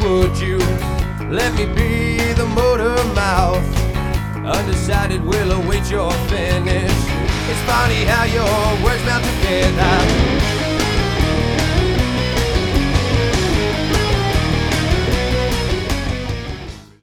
would you let me be the motor mouth? Undecided will await your finish. It's funny how your words mount together.